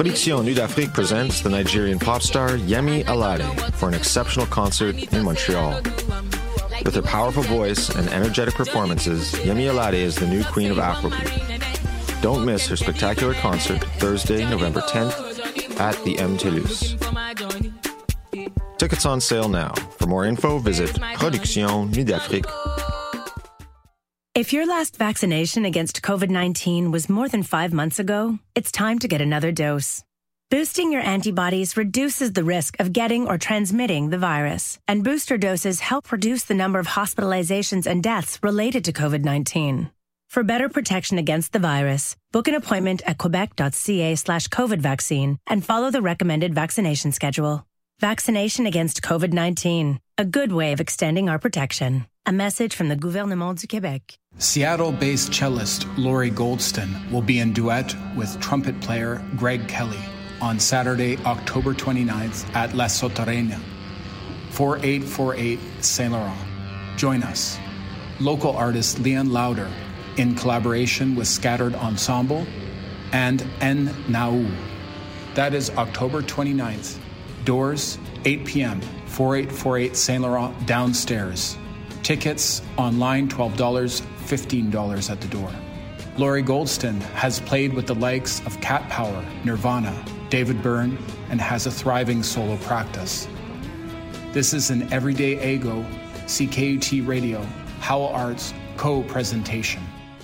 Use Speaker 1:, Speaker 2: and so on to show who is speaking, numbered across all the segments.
Speaker 1: Production Nuit d'Afrique presents the Nigerian pop star Yemi Alade for an exceptional concert in Montreal. With her powerful voice and energetic performances, Yemi Alade is the new queen of Afrobeat. Don't miss her spectacular concert Thursday, November 10th at the M. Toulouse. Tickets on sale now. For more info, visit Production Nuit d'Afrique.
Speaker 2: If your last vaccination against COVID-19 was more than 5 months ago, it's time to get another dose. Boosting your antibodies reduces the risk of getting or transmitting the virus, and booster doses help reduce the number of hospitalizations and deaths related to COVID-19. For better protection against the virus, book an appointment at quebec.ca/COVID vaccine and follow the recommended vaccination schedule. Vaccination against COVID-19, a good way of extending our protection. A message from the Gouvernement du Québec.
Speaker 3: Seattle-based cellist Laurie Goldston will be in duet with trumpet player Greg Kelly on Saturday, October 29th at La Soterrena, 4848 Saint Laurent. Join us. Local artist Leon Lauder in collaboration with Scattered Ensemble and N Naou. That is October 29th. Doors, 8 p.m., 4848 Saint Laurent downstairs. Tickets online, $12, $15 at the door. Laurie Goldston has played with the likes of Cat Power, Nirvana, David Byrne, and has a thriving solo practice. This is an Everyday Ego, CKUT Radio, Howell Arts co-presentation.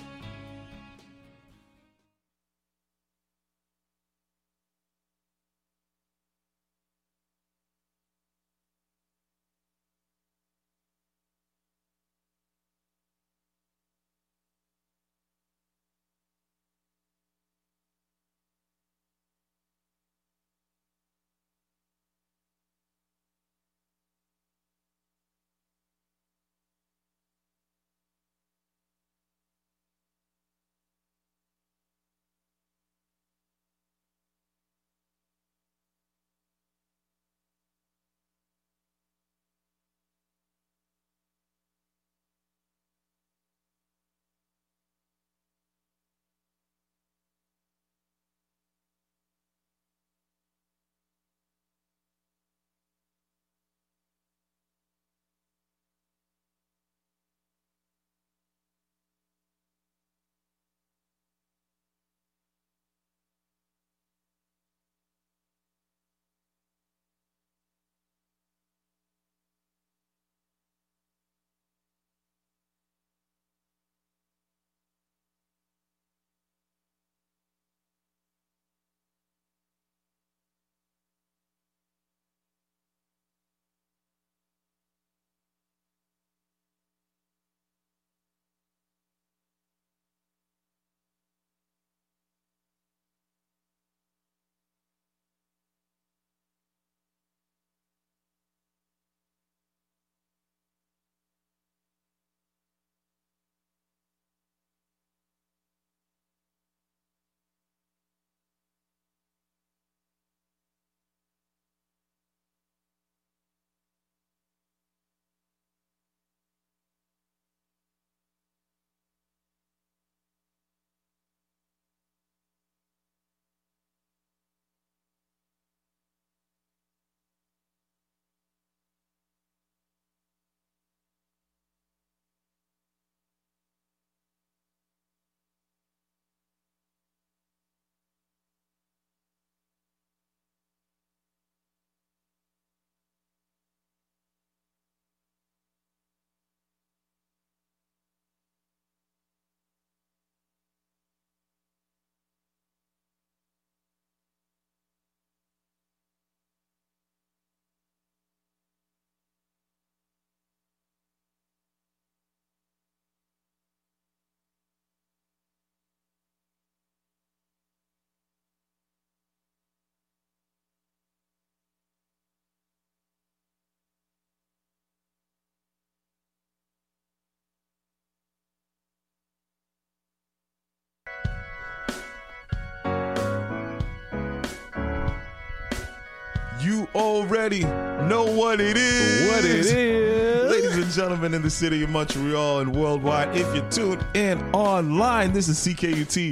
Speaker 4: You already know what it is.
Speaker 5: What it is.
Speaker 4: Ladies and gentlemen in the city of Montreal and worldwide, if you're tuned in online, this is CKUT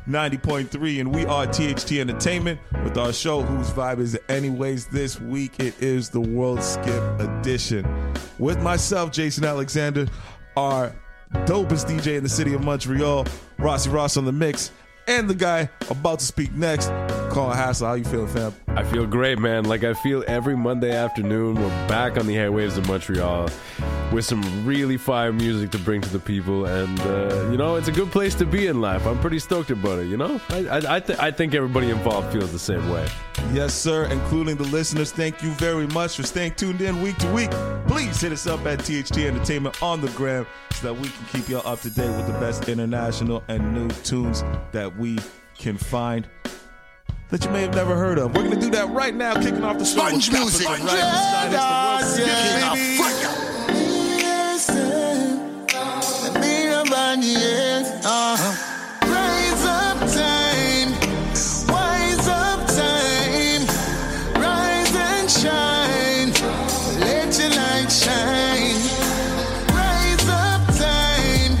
Speaker 4: 90.3, and we are THT Entertainment with our show Whose Vibe Is It Anyways. This week it is the World Skip Edition with myself, Jason Alexander, our dopest DJ in the city of Montreal, Rossi Ross on the mix, and the guy about to speak next, Colin Hassel. How you feeling, fam?
Speaker 5: I feel great, man. Like I feel every Monday afternoon, we're back on the airwaves of Montreal with some really fire music to bring to the people, and you know, it's a good place to be in life. I'm pretty stoked about it. You know, I think everybody involved feels the same way.
Speaker 4: Yes, sir, including the listeners. Thank you very much for staying tuned in week to week. Please hit us up at THT Entertainment on the gram so that we can keep y'all up to date with the best international and new tunes that we can find that you may have never heard of. We're going to do that right now, kicking off the show.
Speaker 6: Sponge music.
Speaker 4: Right beside us, the World Skip, baby.
Speaker 6: Rise up time, wise up time, rise and shine, let your light shine. Rise up time,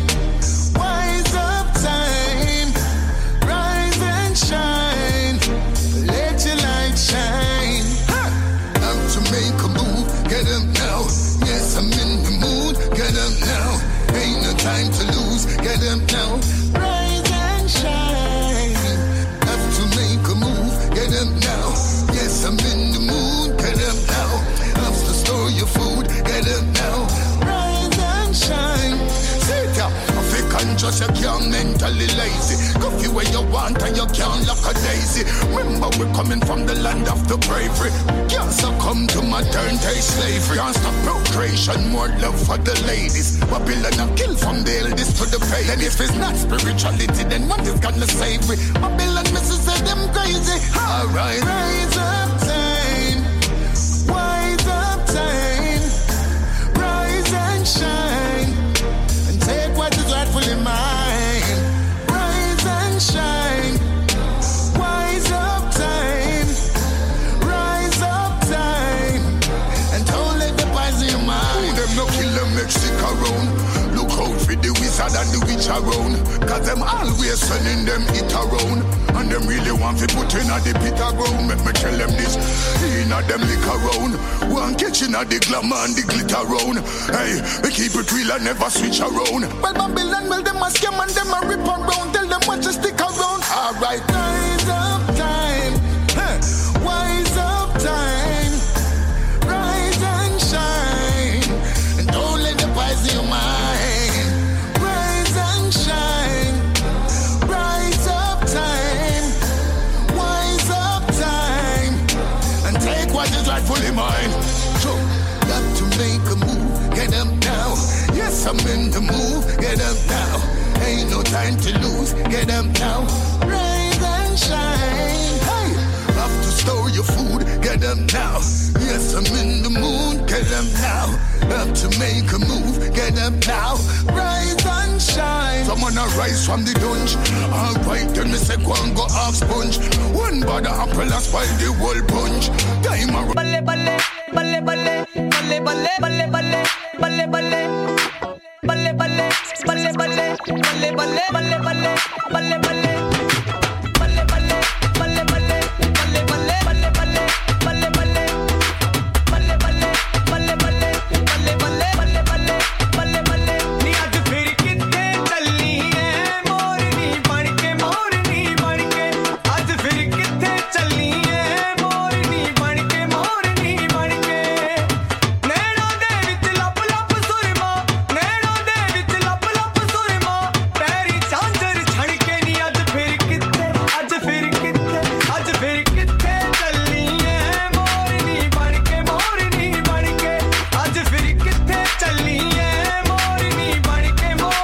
Speaker 6: wise up time, rise and shine, let your light shine. Have to make a move, get up now. Yes, I'm in the mood, get up now. Ain't no time to lose, get up now. Rise and shine. Have to make a move, get up now. Yes, I'm in the mood, get up now. Have to store your food, get up now. Rise and shine. Sit down, African just you can't mentally lazy. Coffee where you want and you can't lock a daisy. Remember we're coming from the land of the bravery. Can't succumb to modern day slavery. Can't stop procreation, more love for the ladies. Babylon a kill from the eldest to the pay. And if it's not spirituality, then what is gonna save me? Babylon misses say them crazy. Alright, rise up time, wise up time, rise and shine, and take what is rightfully mine. Rise and shine, wise up time, rise up time, and don't let the poison your mind. Who them no kill them Mexico. Look out for the wizard and the witch around, cause them always sending them it around. And them really want to put in at the pit around. Make me tell them this, in at them lick around. One kitchen at the glamour and the glitter round. Hey, we keep it real and never switch around. Well, Babylon, well, them a scam and them a rip around. Tell them what you stick around. Alright, rise up time, wise up time, rise and shine, and don't let the poison your mind. Rise and shine, rise up time, wise up time, and take what is rightfully mine. So, got to make a move, get up now. Yes, I'm in the move, get up now. Ain't no time to lose, get up now. Rise and shine. Hey, have to store your food, get up now. Yes, I'm in the mood, get up now. Have to make a move, get up now. Rise and shine. Someone a rise from the dunge. Alright, then me say go and go half sponge. One bad apple and spoil the whole bunch. Time a balle balle, balle balle, balle balle, balle balle, balle balle. Balle balle, balle balle, balle balle, balle balle, balle balle, balle balle, balle balle, balle balle, balle balle, balle balle, balle balle, balle balle, balle balle, balle balle. Ni aaj phir kitte chalni hai morni ban ke, aaj phir kitte chalni hai morni ban ke, naina de vich lap lap surma, naina de vich lap lap surma, peri chanjar chhadke ni aaj phir kitte chalni hai morni ban ke, aaj phir kitte chalni hai morni ban ke,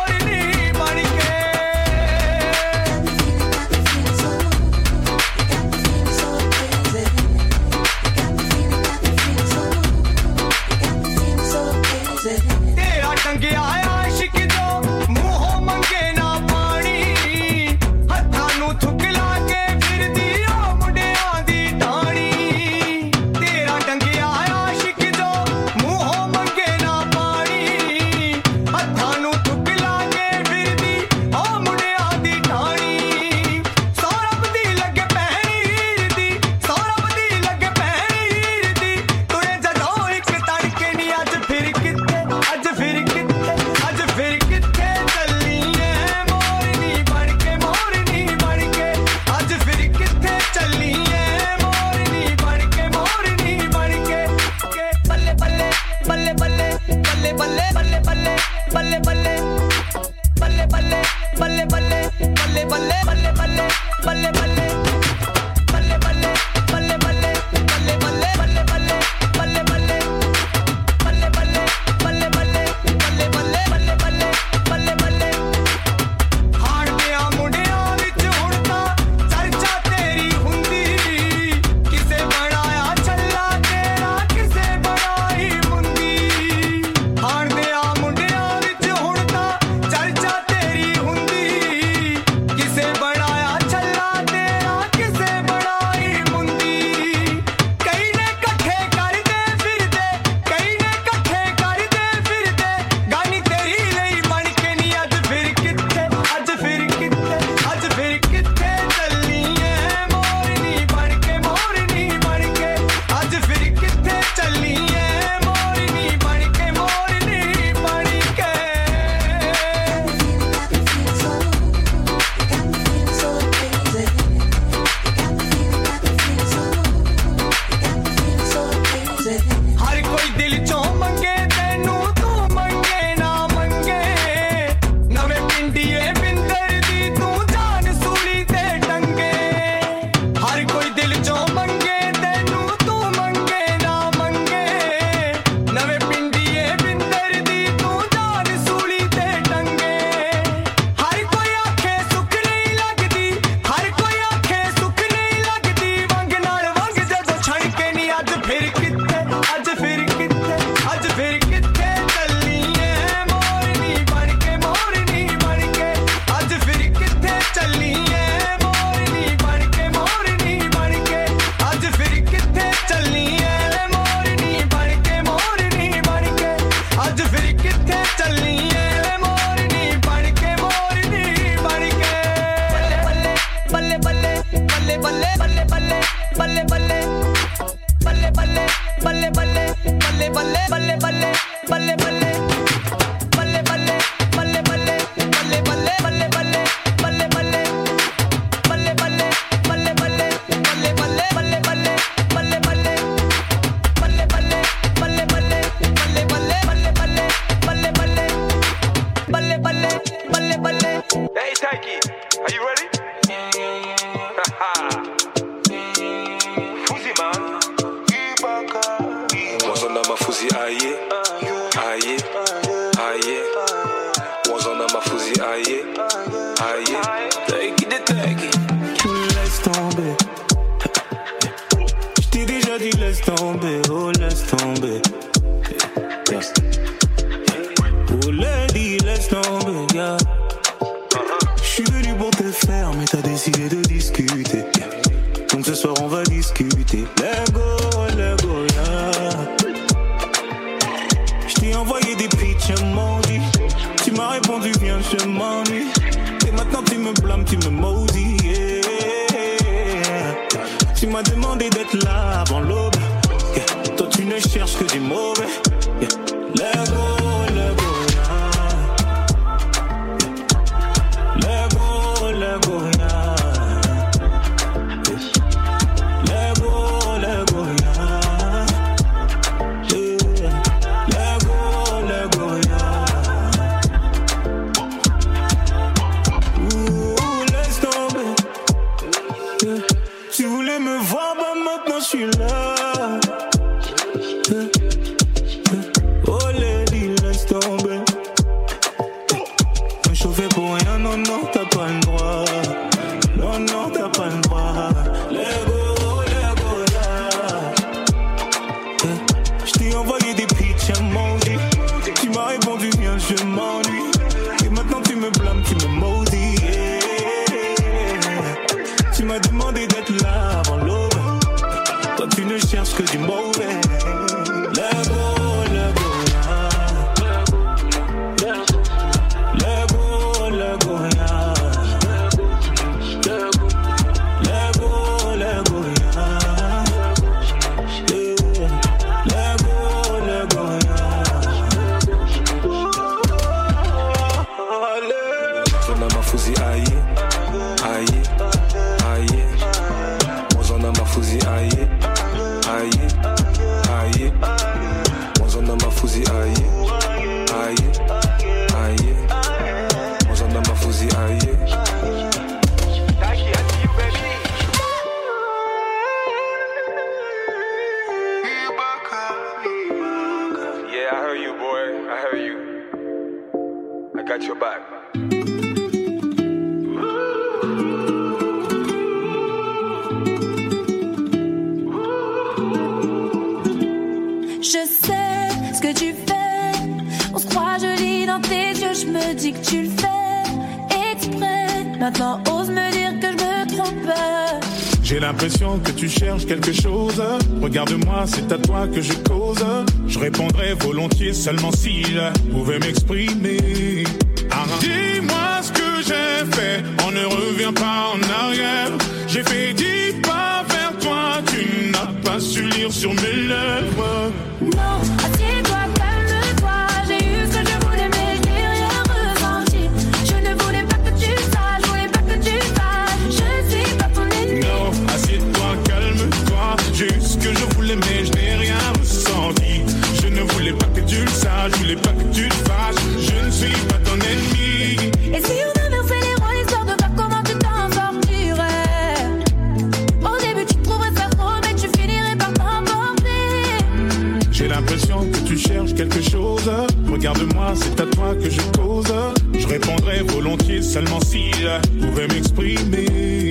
Speaker 6: तेरा टंगिया आशिक जो मुंहों मंगे ना पानी, हत्थां नूं थुकला के फिरदी ओ मुंडियां दी टाणी। तेरा टंगिया आशिक जो मुंहों मंगे ना पानी, हत्थां नूं थुकला के फिरदी ओ मुंडियां दी टाणी।
Speaker 7: got your back.
Speaker 8: Je sais ce que tu fais. On se croit joli dans tes yeux. Je me dis que tu le fais exprès. Maintenant ose me dire que je me trompe.
Speaker 9: J'ai l'impression que tu cherches quelque chose. Regarde-moi, c'est à toi que je cause. Je répondrai volontiers seulement si je pouvais m'exprimer. Dis-moi ce que j'ai fait, on ne revient pas en arrière. J'ai fait 10 pas vers toi, tu n'as pas su lire sur mes lèvres.
Speaker 8: Non, assieds-toi, calme-toi. J'ai eu ce que je voulais, mais je n'ai rien ressenti. Je ne voulais pas que tu saches, je voulais pas que tu fasses. Je suis pas ton ennemi.
Speaker 9: Non, assieds-toi, calme-toi. J'ai eu ce que je voulais, mais je n'ai rien ressenti. Je ne voulais pas que tu le saches, je voulais pas que tu te fâches. Je ne suis pas ton ennemi.
Speaker 8: Et si on inversait les rôles, histoire de voir comment tu t'en sortirais? Au début tu trouverais ça trop, mais tu finirais par t'emporter.
Speaker 9: J'ai l'impression que tu cherches quelque chose. Regarde-moi, c'est à toi que je cause. Je répondrai volontiers seulement si je pouvais m'exprimer.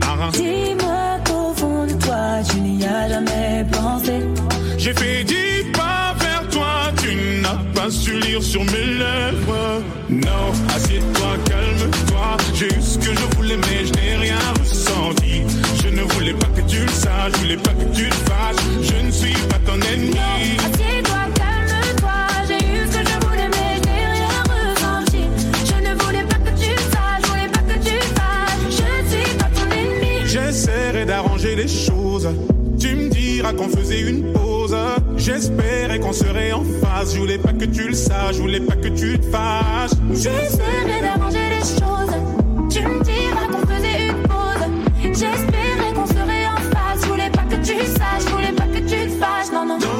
Speaker 8: Dis-moi qu'au fond de toi, tu n'y as jamais pensé.
Speaker 9: J'ai fait 10 pas vers toi, tu n'as pas su lire sur mes lèvres. Non, assieds-toi, calme-toi. J'ai eu ce que je voulais, mais je n'ai rien ressenti. Je ne voulais pas que tu le saches, je voulais pas que tu te fâches. Je ne suis pas ton ennemi.
Speaker 8: Non, assieds-toi, calme-toi. J'ai eu ce que je voulais, mais je n'ai rien ressenti. Je ne voulais pas que tu le saches, je voulais pas que tu te fâches. Je ne suis pas ton ennemi.
Speaker 9: J'essaierai d'arranger les choses. Tu me diras qu'on faisait une pause. J'espérais qu'on serait en phase. Je voulais pas que tu le saches, je voulais pas que tu te fâches.
Speaker 8: J'essaierai d'arranger les choses. Tu me diras qu'on faisait une pause. J'espérais qu'on serait en phase. Je voulais pas que tu le saches, je voulais pas que tu te fâches. Non, non.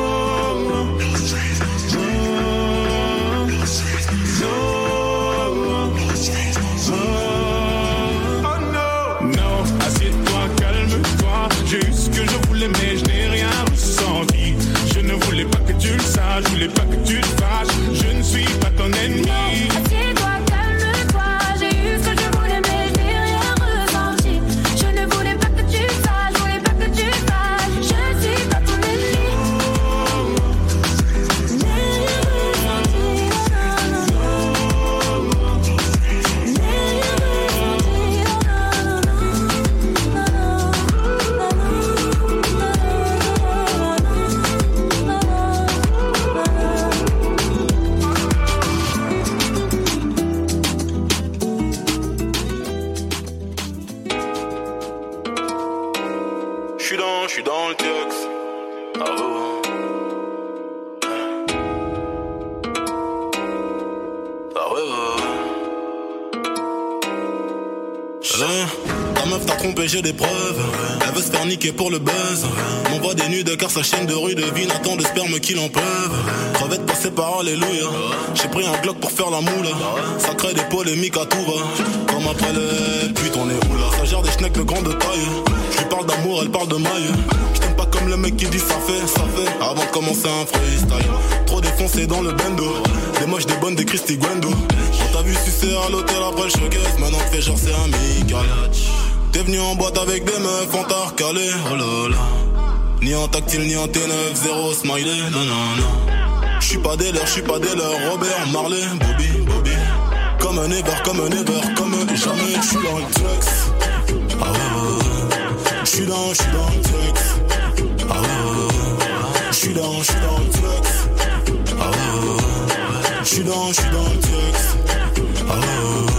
Speaker 9: J'ai eu ce que je voulais, mais je n'ai rien ressenti. Je ne voulais pas que tu le saches, je voulais pas que tu te fâches. Je ne suis pas ton ennemi.
Speaker 8: Non, assieds-toi, calme-toi. J'ai eu ce que je voulais, mais je n'ai rien ressenti. Je ne voulais pas que tu le saches, je voulais pas que tu te fâches. Je ne suis pas ton ennemi. N'ai rien ressenti, non, non, non. N'ai rien ressenti, non, non, non.
Speaker 10: Je suis dans le tux. Ah oh. Ah ouais. Ta meuf t'a trompé, j'ai des preuves. Elle veut se faire niquer pour le buzz. M'envoie des nudes car sa chaîne de rue devine attend de sperme qu'il en pleuve. Crevette passée par alléluia. J'ai pris un Glock pour faire la moule. Ça crée des polémiques à tout va. Comme après le putain on est où là. Ça gère des schnecks de grande taille. Je lui parle d'amour, elle parle de maille. Je t'aime pas comme le mec qui dit ça fait. Avant de commencer un freestyle. Trop défoncé dans le bendo. Des moches, des bonnes, des Christy Gwendo. On t'a vu sucer à l'hôtel après le showcase. Maintenant tu fais genre c'est amical. T'es venu en boîte avec des meufs, on t'a recalé. Oh là là. Ni en tactile, ni en T9, zéro smiley. Non, non, non. J'suis pas des leurs, Robert, Marley, Bobby. Comme un ever, comme jamais. J'suis dans le tux. Ah ouais. J'suis dans le tux. Ah ouais. J'suis dans le tux. Ah ouais. J'suis dans le tux. Ah ouais.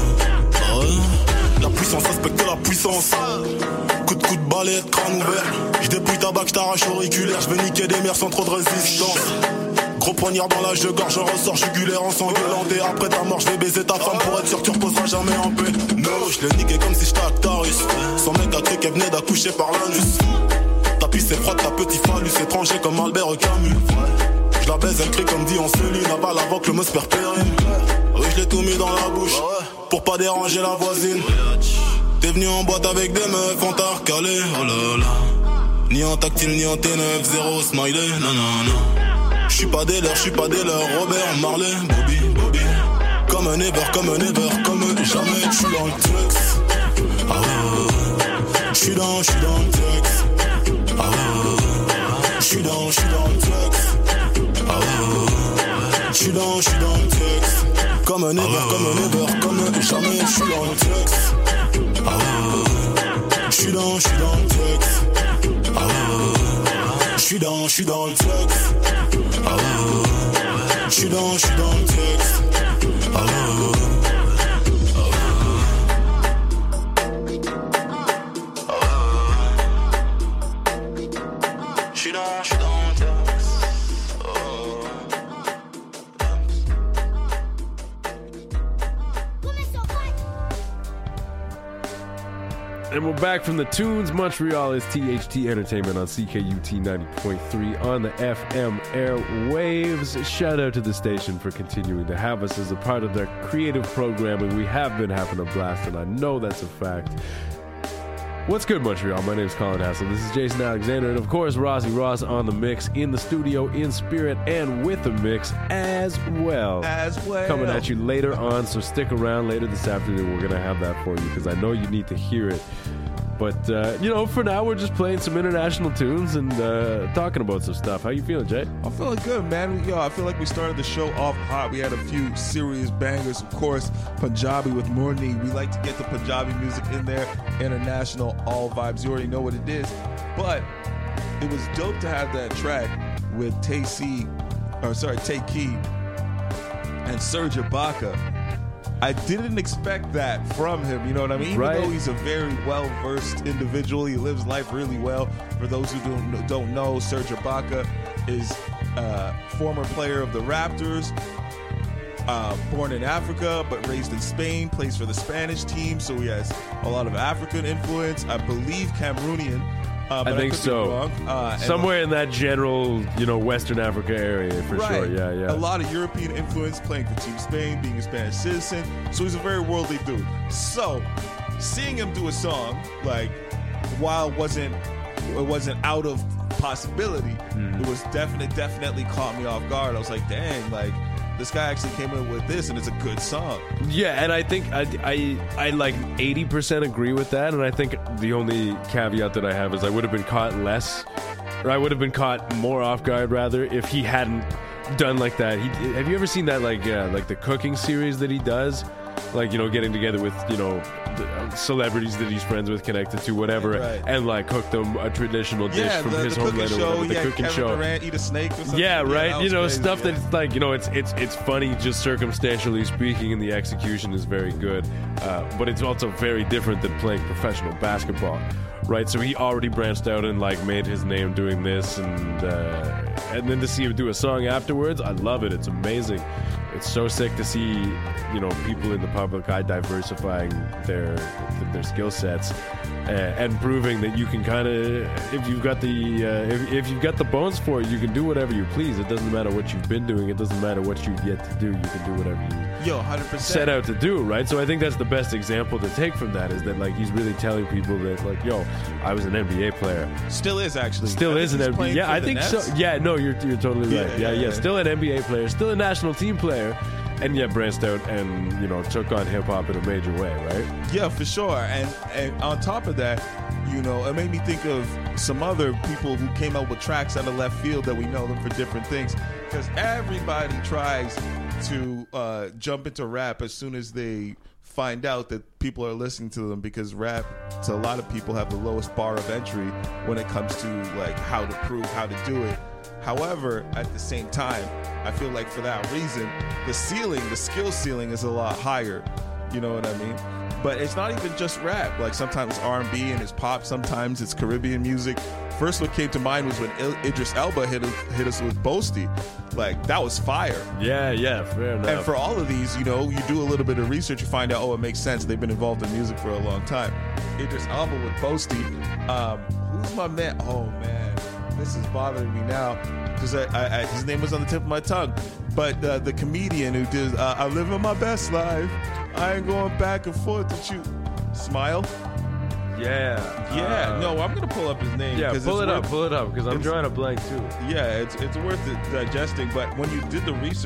Speaker 10: La puissance, respecte la puissance. Coup de balai, crâne ouvert. J'dépouille ta bague, j't'arrache auriculaire. J'vais niquer des mers sans trop de résistance. Gros poignard dans l'âge de gorge, je ressors jugulaire en s'engueulant. Et après ta mort, j'vais baiser ta femme pour être sûr que tu reposeras jamais en paix. No, j'l'ai niqué comme si j'étais Actarus. Son mec a cru qu'elle venait d'accoucher par l'anus. Ta pisse est froide, ta petit phallus étranger comme Albert Camus. J'la baise, elle crie comme dit en cellule, avale avant que le mot se périme. Oui, j'l'ai tout mis dans la bouche, pour pas déranger la voisine. T'es venu en boîte avec des meufs, on t'a recalé, oh là là. Ni en tactile, ni en T9, zéro smiley, non, non, non. J'suis pas des leurs, Robert, Marley, Bobby. Comme Comme un ever, comme jamais. J'suis dans le tux. Ah ouais. J'suis dans le tux. Ah ouais. J'suis dans le tux. Ah ouais. J'suis dans le tux. Comme un ever, comme jamais. J'suis dans le tux. Ah ouais. J'suis dans le tux. Ah ouais. J'suis dans le tux. Ah ouais. J'suis dans le tux. Ah ouais.
Speaker 5: And we're back from the Tunes. Montreal is THT Entertainment on CKUT 90.3 on the FM airwaves. Shout out to the station for continuing to have us as a part of their creative programming. We have been having a blast, and I know that's a fact. What's good, Montreal? My name is Colin Hassel. This is Jason Alexander, and of course, Rossi Ross on the mix, in the studio, in spirit, and with the mix as well. Coming at you later on, so stick around later this afternoon. We're going to have that for you because I know you need to hear it. But, for now, we're just playing some international tunes and talking about some stuff. How you feeling, Jay?
Speaker 4: I'm feeling good, man. I feel like we started the show off hot. We had a few serious bangers. Of course, Punjabi with Morni. We like to get the Punjabi music in there. International, all vibes. You already know what it is. But it was dope to have that track with Tay Key and Serge Ibaka. I didn't expect that from him, you know what I mean?
Speaker 5: Right.
Speaker 4: Even though he's a very well-versed individual, he lives life really well. For those who don't know, Serge Ibaka is a former player of the Raptors, born in Africa but raised in Spain, plays for the Spanish team, so he has a lot of African influence. I believe Cameroonian.
Speaker 5: I think so. Somewhere in that general, Western Africa area, for sure. Yeah.
Speaker 4: A lot of European influence, playing for Team Spain, being a Spanish citizen. So he's a very worldly dude. So seeing him do a song, like, while it wasn't out of possibility, it was definitely caught me off guard. I was like, dang, like, this guy actually came in with this, and it's a good song.
Speaker 5: Yeah, and I think I like 80% agree with that, and I think the only caveat that I have is I would have been caught less, or I would have been caught more off guard, rather, if he hadn't done like that. Have you ever seen that, like the cooking series that he does? Like, getting together with, the celebrities that he's friends with, connected to, whatever,
Speaker 4: right.
Speaker 5: And, like, cook them a traditional dish from his homeland or whatever. The cooking
Speaker 4: Kevin
Speaker 5: show.
Speaker 4: Durant eat a snake or something.
Speaker 5: Yeah, right.
Speaker 4: Crazy,
Speaker 5: Stuff that's like, it's funny just circumstantially speaking, and the execution is very good. But it's also very different than playing professional basketball, right? So he already branched out and, like, made his name doing this, and then to see him do a song afterwards, I love it. It's amazing. It's so sick to see, people in the public eye diversifying their skill sets and proving that you can kind of, if you've got the bones for it, you can do whatever you please. It doesn't matter what you've been doing. It doesn't matter what you've yet to do. You can do whatever you
Speaker 4: 100%.
Speaker 5: set out to do, right? So I think that's the best example to take from that, is that, like, he's really telling people that, like, yo, I was an NBA player.
Speaker 4: Still is, actually.
Speaker 5: Still is an NBA. Yeah, I think so. Yeah, no, you're totally right. Yeah. Still an NBA player, still a national team player, and yet branched out and, took on hip-hop in a major way, right?
Speaker 4: Yeah, for sure. And on top of that, it made me think of some other people who came out with tracks out of left field that we know them for different things. Because everybody tries to jump into rap as soon as they find out that people are listening to them, because rap, to a lot of people, have the lowest bar of entry when it comes to, like, how to prove how to do it. However, at the same time, I feel like for that reason, the skill ceiling is a lot higher. You know what I mean? But it's not even just rap. Like, sometimes R&B and it's pop, sometimes it's Caribbean music. First what came to mind was when Idris Elba hit us with Boasty. Like, that was fire.
Speaker 5: Yeah, fair enough.
Speaker 4: And for all of these, you do a little bit of research, you find out, it makes sense. They've been involved in music for a long time. Idris Elba with Boasty. Who's my man? Oh, man. This is bothering me now because his name was on the tip of my tongue. But the comedian who did I'm living my best life. I ain't going back and forth with you. Smile.
Speaker 5: Yeah.
Speaker 4: No, I'm gonna pull up his name.
Speaker 5: Yeah, pull it up because I'm drawing a blank too.
Speaker 4: Yeah, it's worth it digesting. But when you did the research,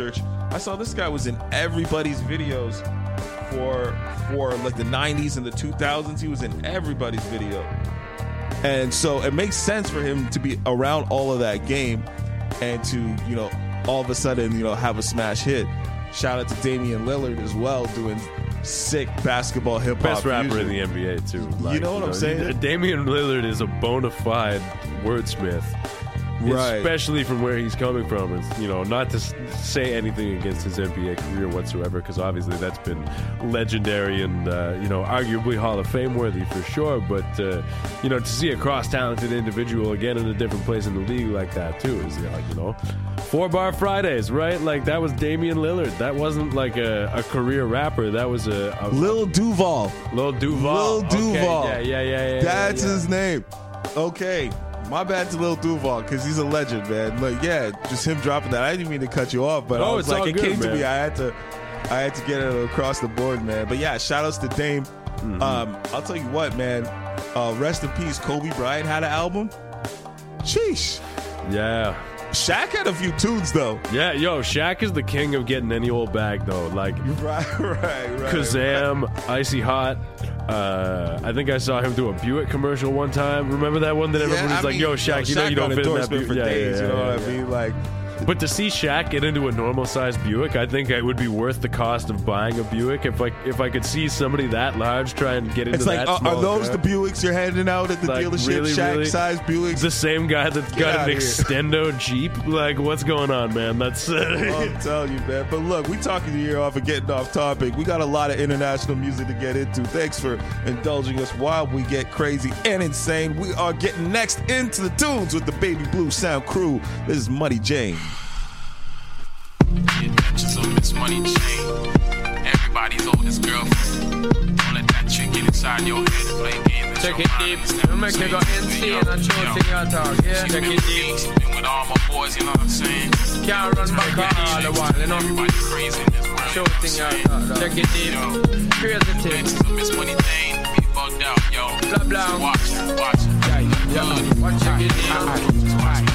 Speaker 4: I saw this guy was in everybody's videos for like the 90s and the 2000s. He was in everybody's video. And so it makes sense for him to be around all of that game and to, you know, all of a sudden, you know, have a smash hit. Shout out to Damian Lillard as well, doing sick basketball hip hop.
Speaker 5: Best rapper in the NBA too. Like,
Speaker 4: you know what I'm saying?
Speaker 5: Damian Lillard is a bona fide wordsmith. Right. Especially from where he's coming from. It's, you know, not to say anything against his NBA career whatsoever, because obviously that's been legendary and, you know, arguably Hall of Fame worthy for sure. But, you know, to see a cross-talented individual again in a different place in the league like that, too, is like, you know, 4-Bar Fridays, right? Like, that was Damian Lillard. That wasn't like a career rapper. That was a
Speaker 4: Lil Duval.
Speaker 5: Lil Duval.
Speaker 4: Okay.
Speaker 5: Yeah.
Speaker 4: That's his name. Okay. My bad to Lil Duval, because he's a legend, man. Like, yeah, just him dropping that. I didn't mean to cut you off, but I was like, it came to me. I had to get it across the board, man. But yeah, shout outs to Dame. Mm-hmm. I'll tell you what, man. Rest in peace. Kobe Bryant had an album. Sheesh.
Speaker 5: Yeah.
Speaker 4: Shaq had a few tunes, though.
Speaker 5: Yeah, yo, Shaq is the king of getting any old bag, though. Like,
Speaker 4: right.
Speaker 5: Kazam, Icy Hot. I think I saw him do a Buick commercial one time. Remember that one that everyone was like, yo, Shaq, you know you don't fit in that Buick.
Speaker 4: For days, you know what I mean? Like,
Speaker 5: but to see Shaq get into a normal-sized Buick, I think it would be worth the cost of buying a Buick. If I could see somebody that large try and get into that small
Speaker 4: are those the Buicks you're handing out at the dealership?
Speaker 5: Really,
Speaker 4: Shaq-sized Buicks?
Speaker 5: The same guy that's got an Extendo Jeep? Like, what's going on, man? That's
Speaker 4: I'm telling you, man. But look, we talking the year off and getting off topic. We got a lot of international music to get into. Thanks for indulging us while we get crazy and insane. We are getting next into the tunes with the Baby Blue Sound crew. This is Money Jane.
Speaker 7: The Adventures of Miss Money Jane, everybody's oldest girlfriend. Don't let that chick get inside your head and play games.
Speaker 11: Check it deep, you make it go insane and choosing your talk. Yeah, check it deep.
Speaker 7: Been with all my boys, you know what I'm saying?
Speaker 11: Can't run back all the while, you know.
Speaker 7: Everybody crazy in this world.
Speaker 11: Choosing your talk. Check it deep. Crazy thing.
Speaker 7: Adventures of Miss Money Jane, be bugged out, yo.
Speaker 11: Blah blah.
Speaker 7: Watch it.
Speaker 11: Check it deep.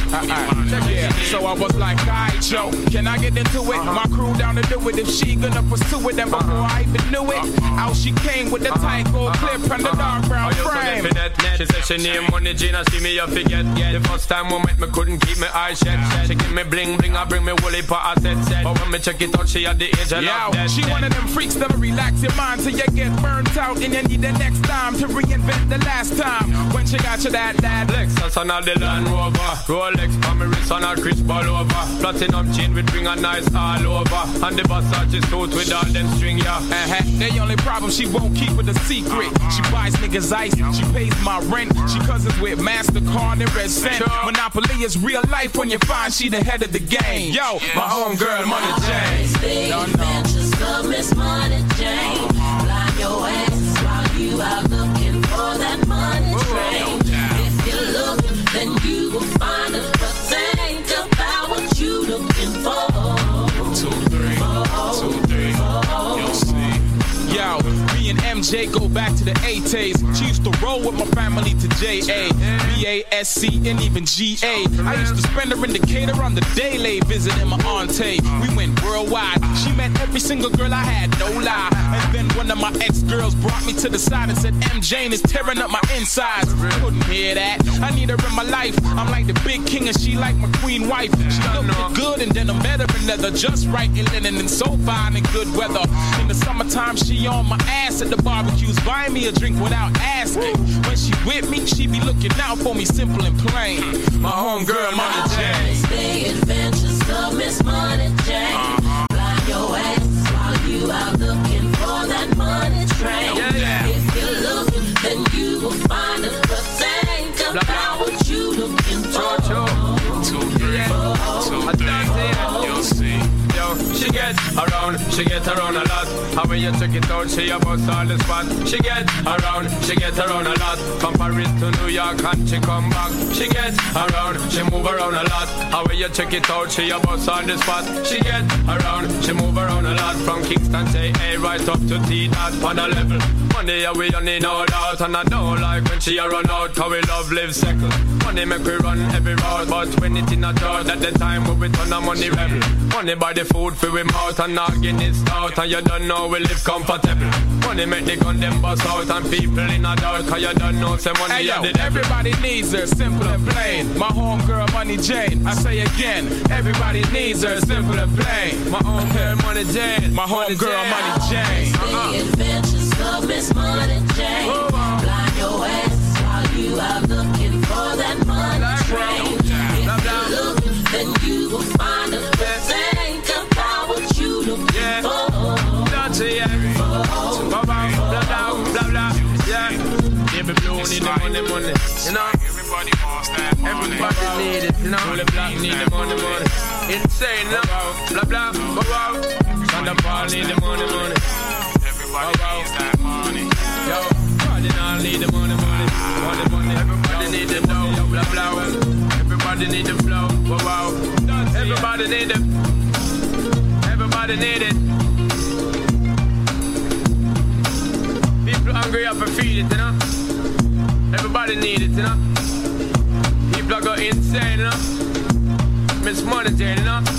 Speaker 12: So I was like, alright, Joe, can I get into it? My crew down to do it if she gonna pursue it. And before I even knew it, out she came with the tight gold clip and the dark brown frame.
Speaker 11: She said she named Money Jane and see me you forget. The first time we met me couldn't keep my eyes shut. She give me bling bling, I bring me woolly pot, I said. But when me check it out, she had the age of love.
Speaker 12: She one of them freaks that'll relax your mind till you get burnt out and you need the next time to reinvent the last time. When she got you that
Speaker 11: Lexus and all the Land Rover, Rolex for me wrist and all crisp all over. Platinum chain with ring and nice all over. And the Versace suit with all them string, yeah.
Speaker 12: The only problem, she won't keep it a secret. She buys niggas ice, she pays my rent. She cousins with MasterCard and Red Cent. Monopoly is real life when you find she the head of the game. Yo, my homegirl Money Jane.
Speaker 8: Don't know. Miss Money Jane. Fly your ass while you out looking for that money train. If you're looking, then you will find it. But think about what you looking for.
Speaker 7: 2, 3, you'll see.
Speaker 12: Yo, me and MJ go back to the 80s. She used to roll with my family to JA, BASC, and even GA. I used to spend her in Decatur on the daily, visiting my auntie. We went worldwide. She met every single girl I had, no lie. And then one of my ex-girls brought me to the side and said, MJ is tearing up my insides. Couldn't hear that. I need her in my life. I'm like the big king and she like my queen wife. She looked good and then I met her in leather, just right in linen and so fine in good weather. In the summertime, she on my ass at the barbecues, buying me a drink without asking. When she with me, she be looking out for me, simple and plain. My homegirl, Money Jane.
Speaker 8: The adventures of Miss Money Jane. Fly your ass while you out looking for that money train. If you're looking, then you will find it. But think about what you looking for.
Speaker 7: 2, 3, you'll see.
Speaker 11: She gets around around, she get around a lot. How when you check it out, she a bust all the spot. She get around, she get around a lot. From Paris to New York and she come back. She get around, she move around a lot. How when you check it out, she a bust all the spot. She get around, she move around a lot. From Kingston to A right up to T-Dot on a level. Money we only no doubt, and I don't like when she a run out, cause we love live second. Money make we run every road, but when it in a thought at the time when we turn a money rebel. Money buy the food for we mouth and not getting it stout, and you don't know we live comfortable. Money make the gun them bust out and people in a doubt, cause you don't know say money
Speaker 12: hey, yo, the everybody needs her, simple and plain. My homegirl Money Jane, I say again, everybody needs her, simple and plain.
Speaker 11: My homegirl Money Jane,
Speaker 12: my homegirl Money Jane.
Speaker 8: The adventures of Miss Money Jane. Blind your ass while you are looking for that money train. If you look, then you will find a think about what you looking for.
Speaker 11: Dirty, blah blah, yeah. Every blue need the money, you know.
Speaker 7: Everybody wants that money.
Speaker 11: Everybody need it, you know. All the black need the money. Insane, you know. Blah blah, and the ball need the money.
Speaker 7: Everybody needs that money.
Speaker 11: Yo, everybody all need the money. Everybody need the dough, blah blah. Everybody need the flow, wow. Everybody need it. Everybody need it. People hungry up and feel it, you know. Everybody need it, you know. People are going insane, you know. Miss Money Jane, you know.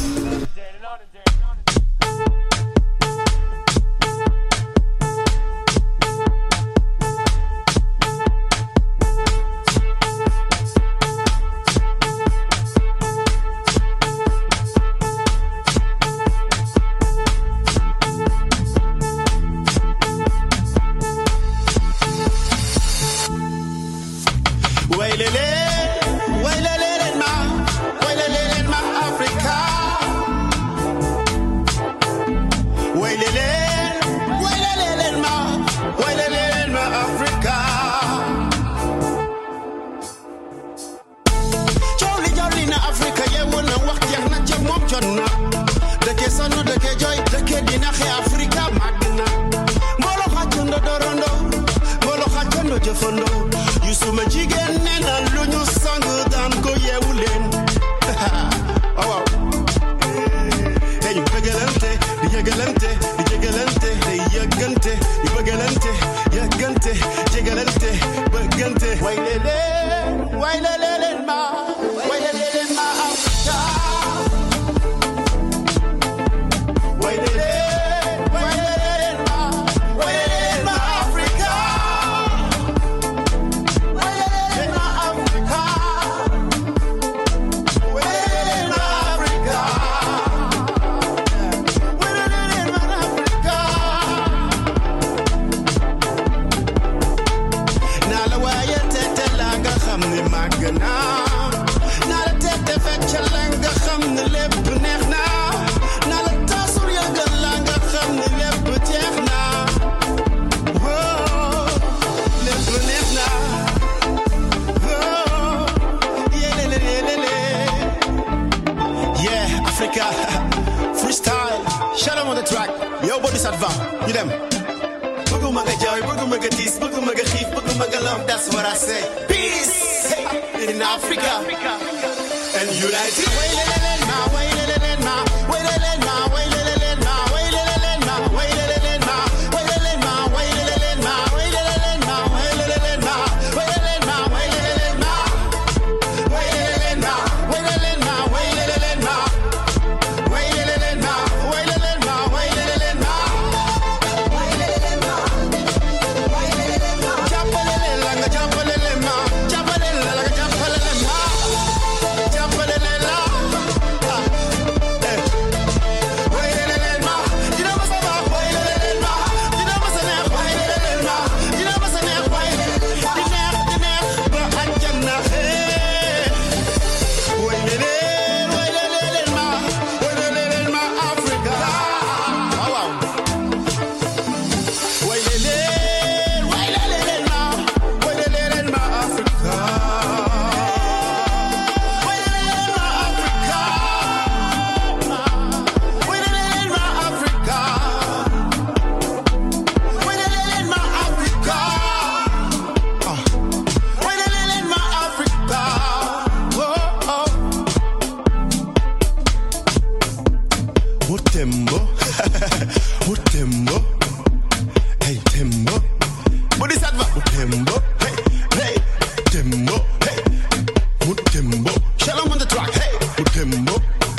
Speaker 10: Mutembo, hey Tembo. Body ça va. Mutembo, hey, hey, Tembo, hey, Mutembo. Shalom on the track, hey, Mutembo.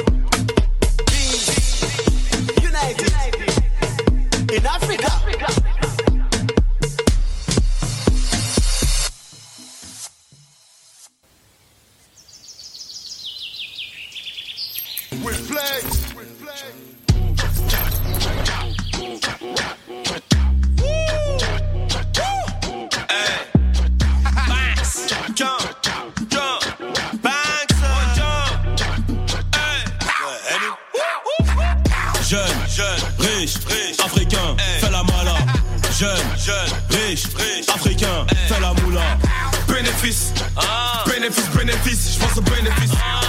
Speaker 10: United in Africa.
Speaker 13: Bénéfice, je pense au bénéfice.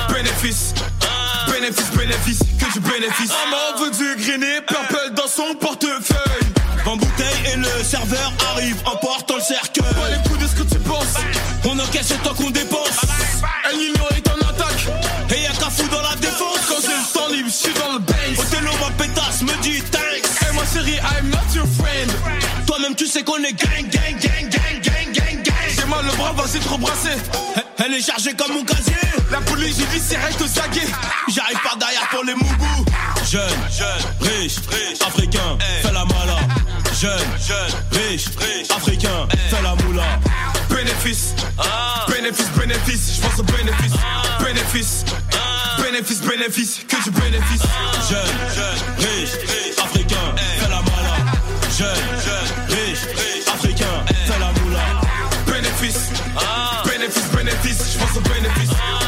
Speaker 13: Bénéfice, que du bénéfice. Maman veut du grainé, purple dans son portefeuille.
Speaker 10: 20 bouteilles et le serveur arrive en portant le cercueil.
Speaker 13: Pas les coups de ce que tu penses.
Speaker 10: On encaisse le temps qu'on dépense.
Speaker 13: El Niño est en attaque.
Speaker 10: Et y'a qu'à fou dans la défense.
Speaker 13: Quand j'ai le temps libre, j'suis dans le base.
Speaker 10: Othello, ma pétasse, me dit thanks.
Speaker 13: Hey ma chérie, I'm not your friend.
Speaker 10: Toi-même tu sais qu'on est gang.
Speaker 13: J'ai mal le bras, vas-y trop brassé.
Speaker 10: Elle est chargée comme mon casier.
Speaker 13: La police judiciaire est au saguet.
Speaker 10: J'arrive par derrière pour les mougous. Jeune, riche, africain, fais la mala. Jeune, riche, africain, fais la moula.
Speaker 13: Bénéfice, je pense au bénéfice. Bénéfice, que du bénéfice.
Speaker 10: Jeune, riche, africain, fais la mala. Jeune, riche, africain, fais la moula.
Speaker 13: Bénéfice, je pense au bénéfice.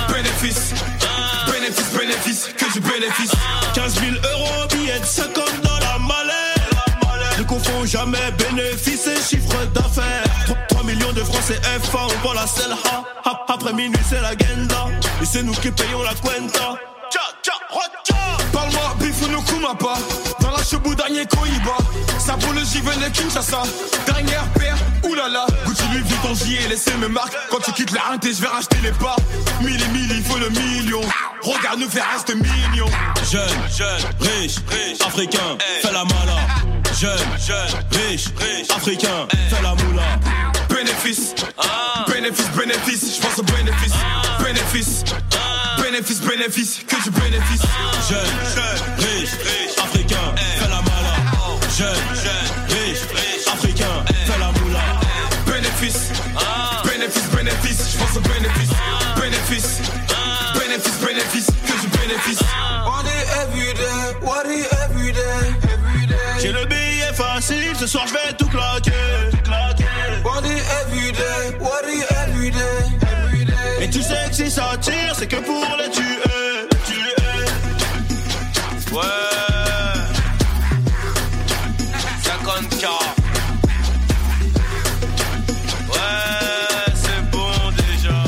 Speaker 13: Bénéfice, que du bénéfice.
Speaker 10: 15 000 €, billets de 50 dans la mallette. Ne confond jamais bénéfice et chiffre d'affaires. 3 millions de francs CFA, on vend la selle. Après minuit c'est la genda. Et c'est nous qui payons la cuenta.
Speaker 13: Parle-moi, Bifuno Kumapa. Dans la chebou, dernier Koiba. Ça pour le Jiven de Kinshasa. Dernière paire, oulala. Gucci Louis Vuitton, j'y ai laissé mes marques. Quand tu quittes la Rinté, je vais racheter les parts. Mille, il faut le million. Regarde nous faire reste mignon.
Speaker 10: Jeune, riche, africain, fais la mala. Jeune, riche, africain, fais la moula.
Speaker 13: Bénéfice, je pense au bénéfice. Bénéfice, que du bénéfice.
Speaker 10: Jeune, riche, africain, fais la mala. Jeune, riche, africain, fais la moula.
Speaker 13: Bénéfice, je pense au bénéfice. Bénéfice, que du bénéfice.
Speaker 6: What it every day.
Speaker 10: J'ai le billet facile, ce soir je vais tout claquer.
Speaker 6: What it every day.
Speaker 10: Et tu sais que si ça tire, c'est que pour les tuer. Ouais. 50K. Ouais, c'est bon déjà.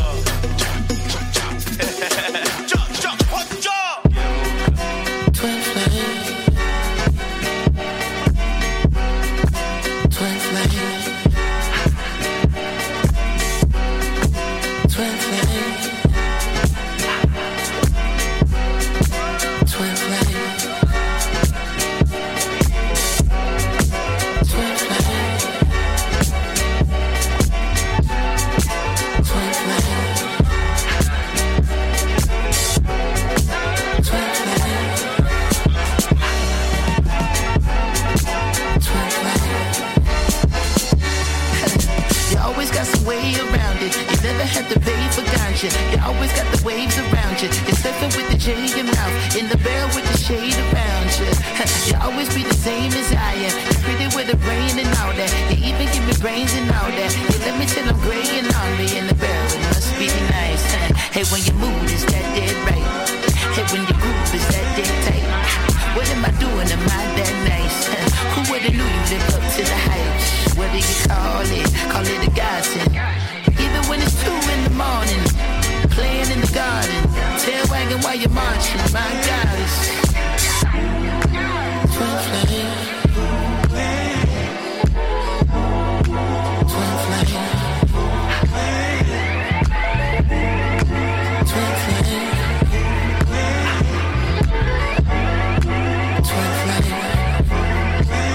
Speaker 14: You always got the waves around you. You're surfing with the J in your mouth, in the barrel with the shade around you. You always be the same as I am. You're pretty with the rain and all that. You even give me brains and all that. You let me till I'm graying on me in the barrel. It must be nice. Hey, when your mood is that dead right. Hey, when your groove is that dead tight. What am I doing? Am I that nice? Who would've knew you live up to the hype? What do you call it? Call it a godsend. Even when it's 2 in the morning, playing in the garden, tail wagging while you're marching, my goddess. Twin flame. Twin flame. Twin flame. Twin flame.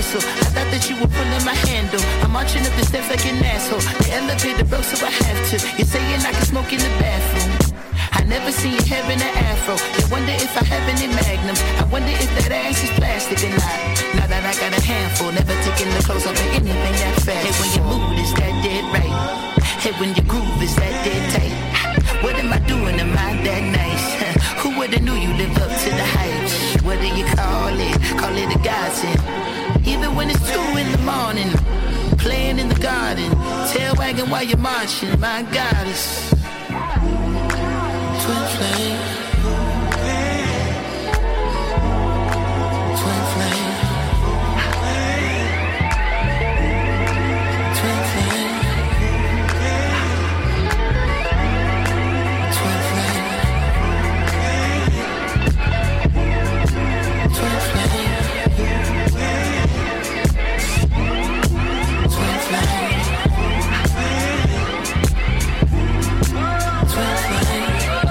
Speaker 14: cancel. I thought that you were pulling my handle. I'm marching up the steps like an asshole. The elevator broke, so I have to. You're saying I can smoke in the bathroom. I never seen your hair in an afro. You wonder if I have any magnums. I wonder if that ass is plastic or not. Now that I got a handful, never taking the clothes off of anything that fast. Hey, when your mood is that dead right. Hey, when your groove is that dead tight. What am I doing? Am I that nice? Who would've knew you live up to the hype? What do you call it? Call it a godsend. Even when it's 2 in the morning, playing in the garden, tail wagging while you're marching. My goddess. Twin flame. Twin flame. Twin flame. Twin flame. Twin flame. Twin flame. Twin flame.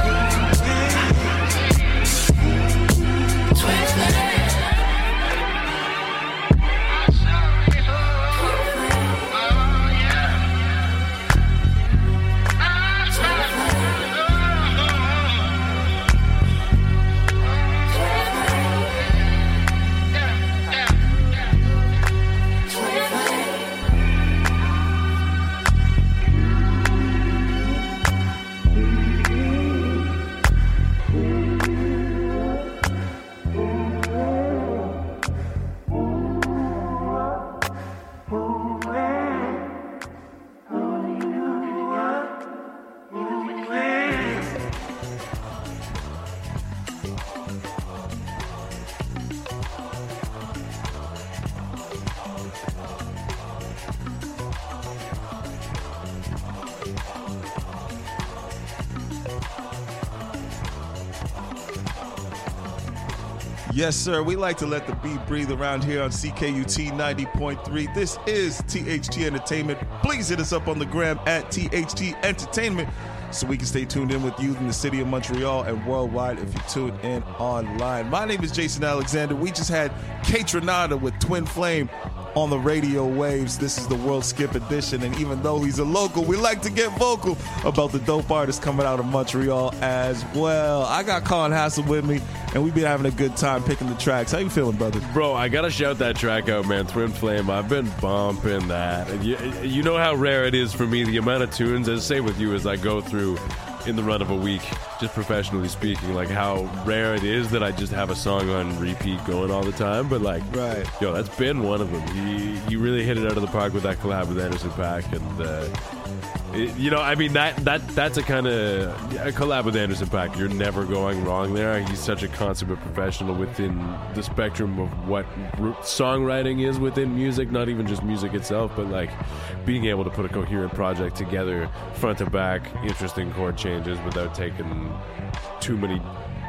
Speaker 4: Yes, sir. We like to let the beat breathe around here on CKUT 90.3. This is THT Entertainment. Please hit us up on the gram at THT Entertainment so we can stay tuned in with you in the city of Montreal and worldwide if you tune in online. My name is Jason Alexander. We just had Kaytranada with Twin Flame on the radio waves. This is the World Skip edition, and even though he's a local, we like to get vocal about the dope artists coming out of Montreal as well. I got Colin Hassel with me, and we've been having a good time picking the tracks. How you feeling, brother?
Speaker 5: Bro, I gotta shout that track out, man. Twin Flame, I've been bumping that. And you know how rare it is for me, the amount of tunes, as same with you, as I go through in the run of a week, just professionally speaking, like how rare it is that I just have a song on repeat going all the time. But like,
Speaker 4: right,
Speaker 5: yo, that's been one of them. He really hit it out of the park with that collab with Anderson .Paak, and you know, I mean, that's a kind of a collab with Anderson .Paak. You're never going wrong there. He's such a consummate professional within the spectrum of what songwriting is within music, not even just music itself, but like being able to put a coherent project together, front to back, interesting chord changes without taking too many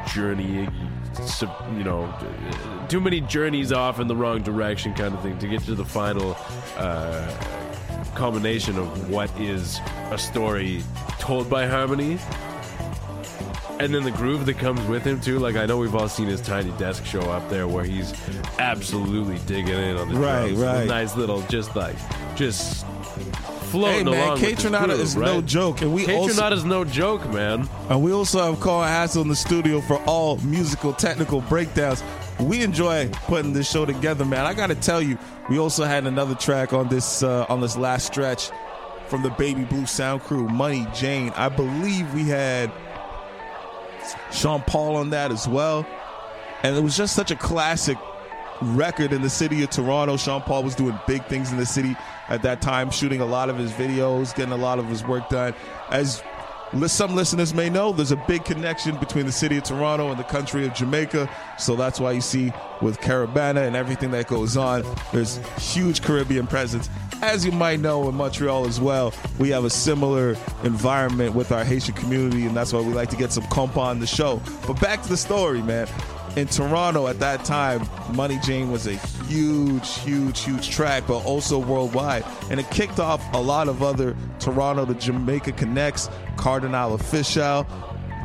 Speaker 5: too many journeys off in the wrong direction, kind of thing, to get to the final combination of what is a story told by harmony, and then the groove that comes with him too. Like, I know we've all seen his Tiny Desk show up there where he's absolutely digging in on the drums.
Speaker 4: Right.
Speaker 5: Nice little, just floating along.
Speaker 4: Hey man, Kaytranada is no joke, and
Speaker 5: Kaytranada's no joke, man.
Speaker 4: And we also have Colin Hassel in the studio for all musical technical breakdowns. We enjoy putting this show together, man. I gotta tell you, we also had another track on this last stretch from the Baby Blue Sound Crew, Money Jane. I believe we had Sean Paul on that as well, and it was just such a classic record in the city of Toronto. Sean Paul was doing big things in the city at that time, shooting a lot of his videos, getting a lot of his work done. As some listeners may know, there's a big connection between the city of Toronto and the country of Jamaica, so that's why you see with Caribana and everything that goes on, there's huge Caribbean presence. As you might know, in Montreal as well, we have a similar environment with our Haitian community, and that's why we like to get some compa on the show. But back to the story, man. In Toronto at that time, Money Jane was a huge track, but also worldwide. And it kicked off a lot of other Toronto to Jamaica connects, Cardinal Official,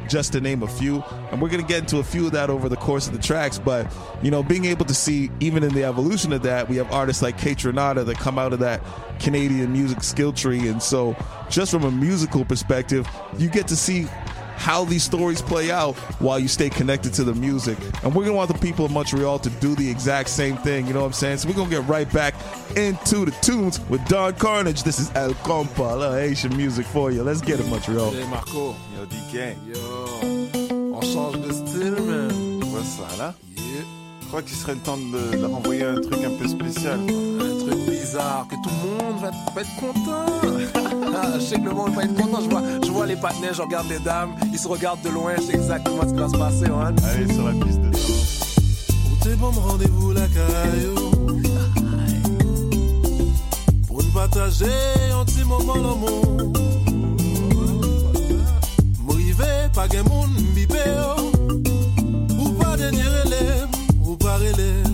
Speaker 4: just to name a few. And we're going to get into a few of that over the course of the tracks. But, you know, being able to see, even in the evolution of that, we have artists like Kate Renata that come out of that Canadian music skill tree. And so just from a musical perspective, you get to see how these stories play out while you stay connected to the music. And we're going to want the people of Montreal to do the exact same thing, you know what I'm saying? So we're going to get right back into the tunes with Don Carnage. This is El Compa, a little Haitian music for you. Let's get it, Montreal.
Speaker 15: Hey Marco. Yo, DK. Yo, on change de style, man. Tu vois ça, là? Yeah. Je crois qu'il serait le temps de renvoyer un truc un peu spécial. Un truc bizarre, que tout le monde va être content. Je sais que le monde va être content. Je vois les partenaires, je regarde les dames. Ils se regardent de loin, je sais exactement ce qui va se passer, man. Allez, sur la piste de danse. Pour tes bons rendez-vous, la caillou. Pour nous partager un petit moment l'amour. M'rivé, pas gen moun m'bipe, ou pas dernier élève. Ou parele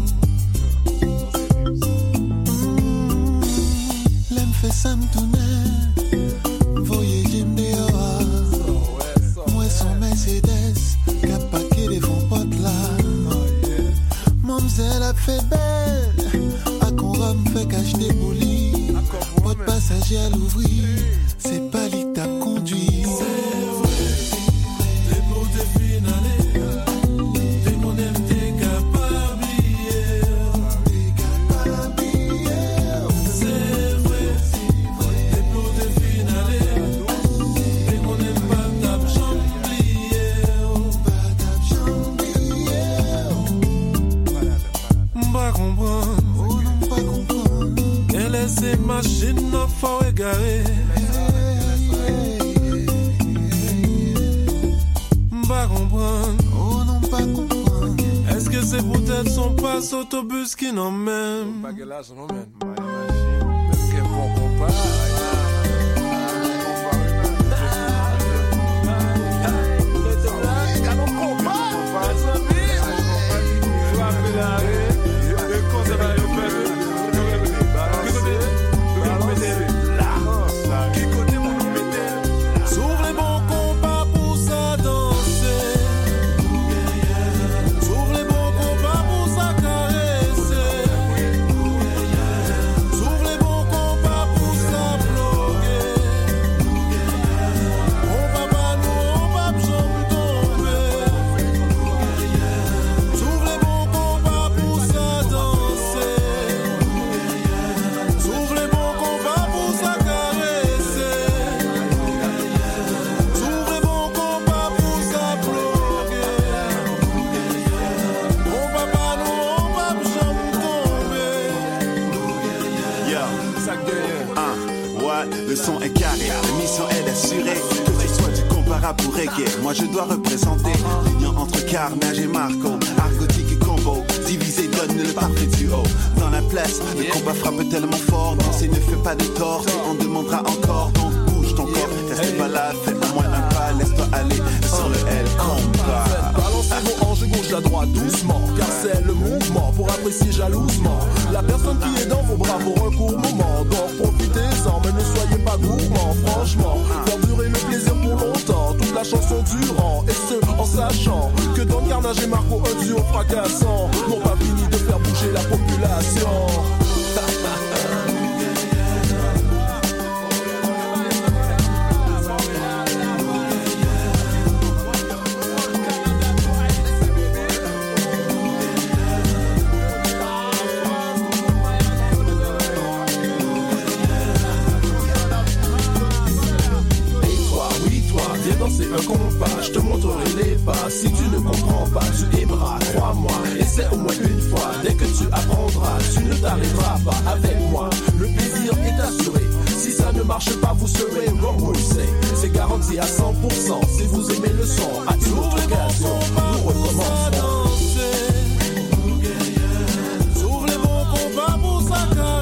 Speaker 15: L'aime fait ça m'tourner Voyager m'dehors Moi son Mercedes Capacé les fonds potes là Mamzelle a fait belle A qu'on va m'fait cache des boulis Porte passager à l'ouvrir C'est pas lui que t'as conduit C'est vrai T'es beau, t'es finalé T'es mon MT ces machines n'a pas égaré. Pas comprendre. Oh non, pas comprendre. Est-ce que c'est peut-être son passe autobus qui n'emmène? Pas que là, ça n'emmène. Est-ce que bon compas?
Speaker 16: Le son est carré, la mission est assurée. Que tu sois du comparable pour reggae. Moi je dois représenter l'union entre Carnage et Marco. Argotique et combo, divisé donne le parfait duo. Dans la place, le combat frappe tellement fort. Danser ne fait pas de tort, et on demandera encore. Donc bouge ton corps, reste pas là, fais au moins un pas. Laisse-toi aller sur le L combat.
Speaker 17: Balancez vos hanches de gauche à droite doucement, car c'est le mouvement pour apprécier jalousement la personne qui est dans vos bras pour un court moment. Donc profitez-en, mais ne soyez pas gourmands. Franchement, faire durer le plaisir pour longtemps, toute la chanson durant, et ce en sachant que Don Carnage et Marco, un duo fracassant, n'ont pas fini de faire bouger la population. Un compas, je te montrerai les pas. Si tu ne comprends pas, tu aimeras, crois-moi. Essaie au moins une fois, dès que tu apprendras, tu ne t'arriveras pas avec moi. Le plaisir est assuré. Si ça ne marche pas, vous serez remboursé. C'est garanti à 100%. Si vous aimez le son, à une autre occasion, nous recommencerons. S'ouvre les bons combats pour s'accarer.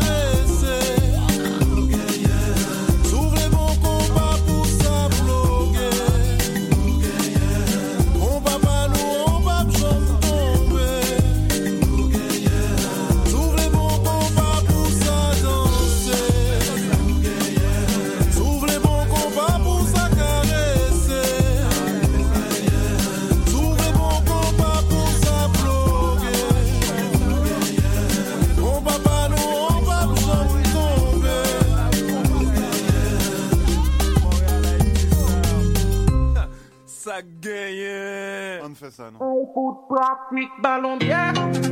Speaker 15: yeah. On fait ça, non?
Speaker 18: Foot pratique, ballon bien.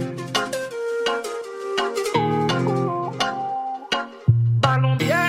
Speaker 18: Ballon bien.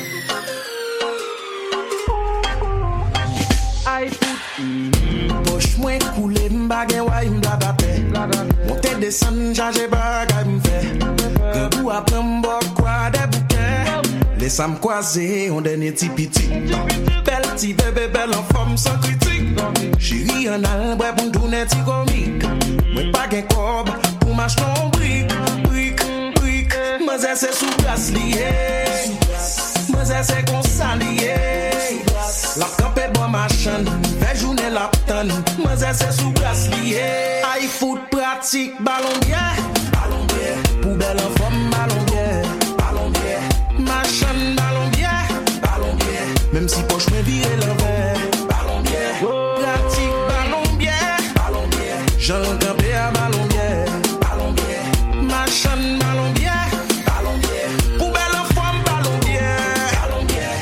Speaker 18: Aïe foot. Poche moins coulé, m'bagay why m'bladate. Monte descend, charge bagay m'fait. Debout à prendre quoi des bouquets. Laisse-moi croiser, on dernier petit petit. Belle petit bébé, belle en forme sans critique. Chérie en albre pour tourner petit comique. Moi pas gain cob pour m'acheter un brique. Moi c'est sous place lié. Moi c'est qu'on s'allié. La campé bon machin, fait journée la tonne. Moi c'est sous place lié. Aïe foot pratique, ballon bien. Ballon bien. Poubelle en forme, ballon bien. Ballon bien. Machin, ballon bien. Ballon bien. Même si poche me virer l'envers. Ballon bien. Pratique, ballon bien. Ballon bien. J'en campé à ballon bien. Ballon bien. Machin, ballon bien. Ballon bien. Poubelle en forme, ballon bien. Ballon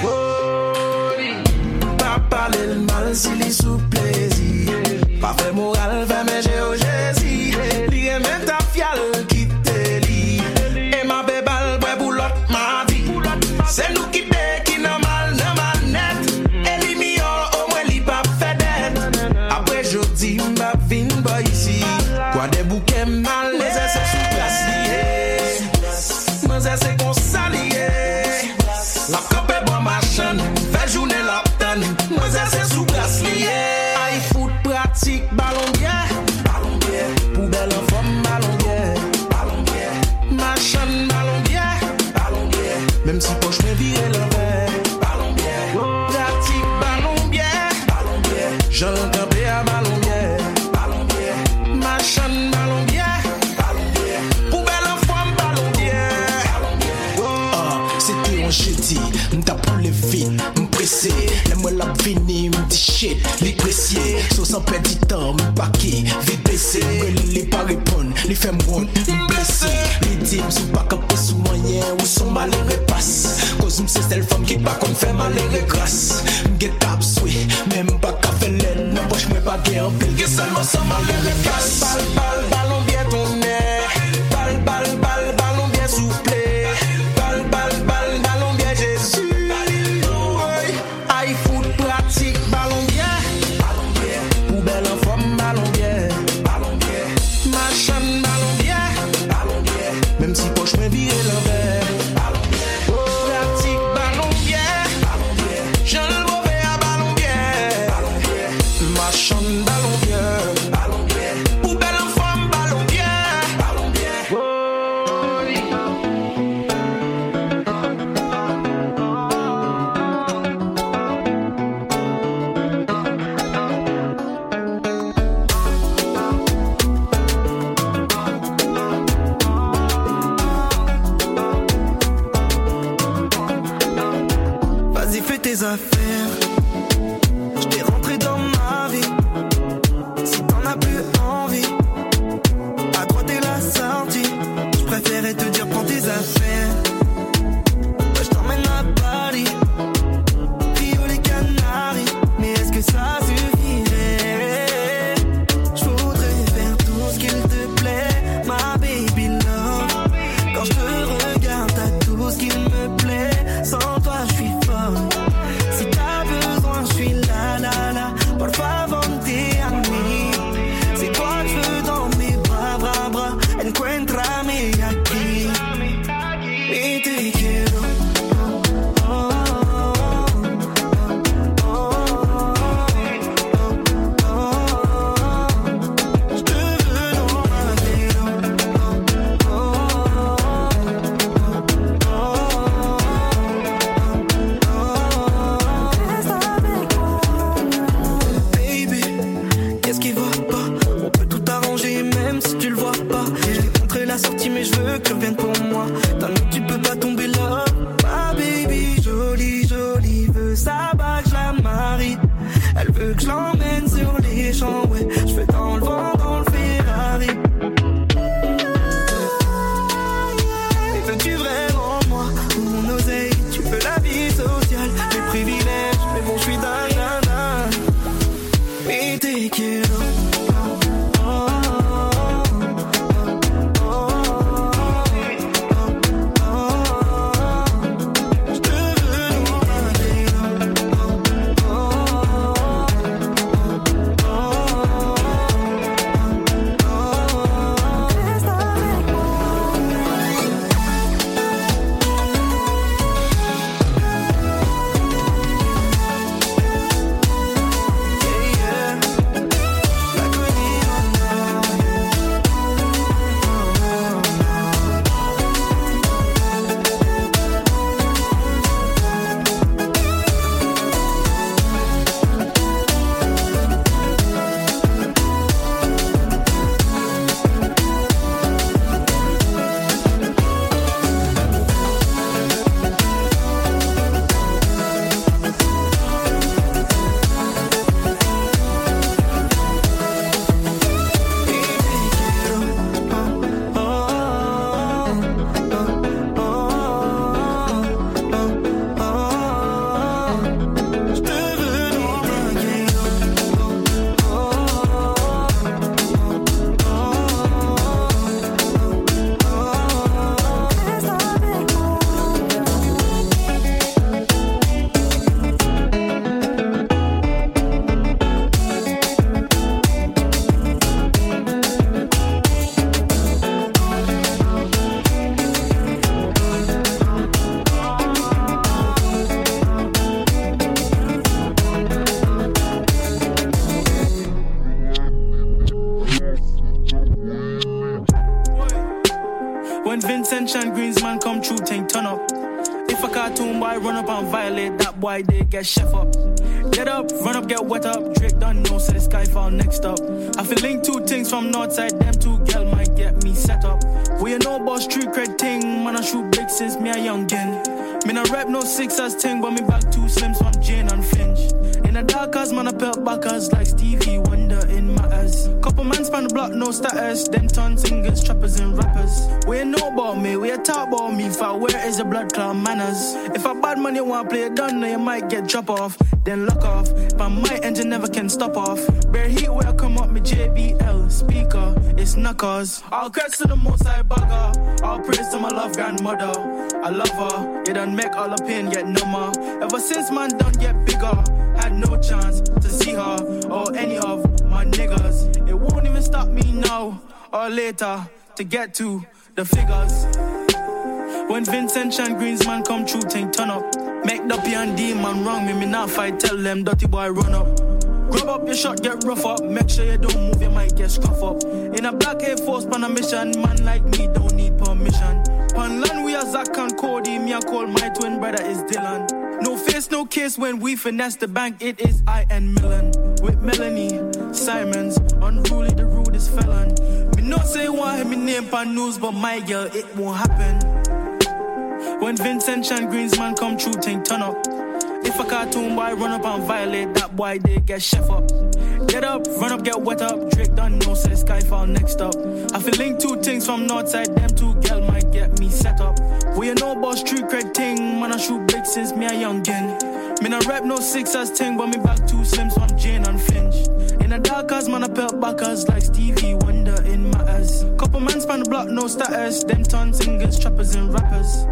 Speaker 18: bien. Pas parler le mal s'il est sous plaisir. Pas fait moral, fait mes géogésie. Li remet ta fiale qui te lit. Et ma bébal, ouais, boulotte, ma vie. C'est nous qui n'a mal net. Et li mi au moins li pas fait d'être. Après je dis m'ba vin boy ici. Quoi des bouquets mal, les essais sous place liés. Moi c'est qu'on s'allié. La coupe est bon machin. Fait journée la tonne. Moi c'est sous place lié. Aïe foot pratique, ballon bien. Ballon bien. Poubelle en forme, ballon bien. Ballon bien. Machin, ballon bien. Ballon bien. Même si poche me virer l'envers. Ballon bien. Pratique, ballon bien. Ballon bien. J'en campé à ballon bien. Ballon bien. Machin, ballon bien. Ballon bien. Poubelle en forme, ballon bien. Ballon bien.
Speaker 19: C'était un jeudi, m'ta pour les filles, m'pressé. L'aime la fini, m'dit shit, les pressiers. Sauce en perdit temps, m'paqué, vite baissé. Les pas répondre, les fait m'rond, m'blessé. Les teams sont pas capés sous moyen ou sont malheureux passe. Cause m'sais c'est le femme qui pas comme fait malheureux grâce. M'get tap sweet, même pas qu'à faire l'aine. N'embauche moi pas guère, pile seulement sans malheureux casse.
Speaker 18: Ballon bien tourné. Ballon bien soufflé. Ballon bien Jésus. Aïe foot pratique, ballon bien. Ballon bien. Poubelle en forme, ballon bien. Ballon bien. Machin, ballon bien. Ballon bien. Même si poche me virer l'envers. Ballon bien. Pratique, ballon bien. Ballon bien. J'en le mauvais à ballon bien. Ballon bien. Machin, ballon bien. Ballon bien. Poubelle en forme, ballon bien. Ballon bien.
Speaker 20: Vas-y fais tes affaires. Je t'ai rentré dans ma vie. Si t'en as plus envie, à droite est la sortie. Je préférais te dire prends tes affaires. Moi je t'emmène à Paris, Rio les Canaries. Mais est-ce que ça suffirait? Je voudrais faire tout ce qu'il te plaît, ma baby love. Quand je te regarde t'as tout ce qu'il me plaît. Sans toi je suis folle. Si t'as besoin je suis là là là. Por favor te a mí. C'est toi que je veux dans mes bras. Encuéntrame aquí. Y te quiero. Je te veux dans ma vélo. Baby, qu'est-ce qui va pas? On peut tout arranger même si tu le vois pas. Je t'ai montré la sortie mais je veux que tu reviennes pour moi. Dans l'eau tu peux pas tomber là. Ma baby jolie veut sa bague, je la marie. Elle veut que je l'emmène sur les champs, ouais. Je fais dans le vent, dans le Ferrari. Et veux-tu vraiment moi ou mon oseille? Tu veux la vie sociale, les privilèges, mais bon je suis dingue. Et t'es quiero.
Speaker 21: Why they get chef up? Get up, run up, get wet up. Drake done know, so the sky fall next up. I feel link two things from Northside, them two girl might get me set up. We you know about street cred ting, man I shoot big since me a youngin'. Me not rap no Sixers ting, but me back two slims from Jane and Finch. In the dark as man I pelt backers like Stevie Wonder in matters. Couple man span the block, no status. Them ton singers, trappers and rappers. We ain't know about me, we a talk about me. Where is the blood clot manners? If a bad man you want play it done, you might get drop off, then lock off. But my engine never can stop off. Bare heat where I come up, me JBL speaker, it's knuckers. All credits to the most I bugger. All praise to my love grandmother. I love her, it done make all the pain get number. Ever since man done get bigger, had no chance to see her or any of my niggas. It won't even stop me now or later to get to the figures. When Vincent and Greensman come true, think turn up. Make the P&D man wrong me not fight, tell them dirty boy run up. Grab up your shot, get rough up. Make sure you don't move, you might get scruff up. In a black Air Force pan a mission, man like me don't need permission. Pan land we are Zach and Cody, me I call my twin brother is Dylan. No face, no case when we finesse the bank, it is I and Millen. With Melanie, Simons, unruly the rudest felon. Me not say want him me name pan news, but my girl, it won't happen. When Vincent and Greensman come true, think turn up. If a cartoon boy run up and violate, that boy they get chef up. Get up, run up, get wet up. Drake done know, so the sky fall next up. I feel link two things from Northside, them two girl might get me set up. We you know about street cred ting, man I shoot big since me a youngin'. Me not rap no Sixers ting, but me back two slims from Jane and Finch. In the dark as man I pelt backers like Stevie Wonder in matters. Couple man span the block, no status. Them ton singers, trappers and rappers.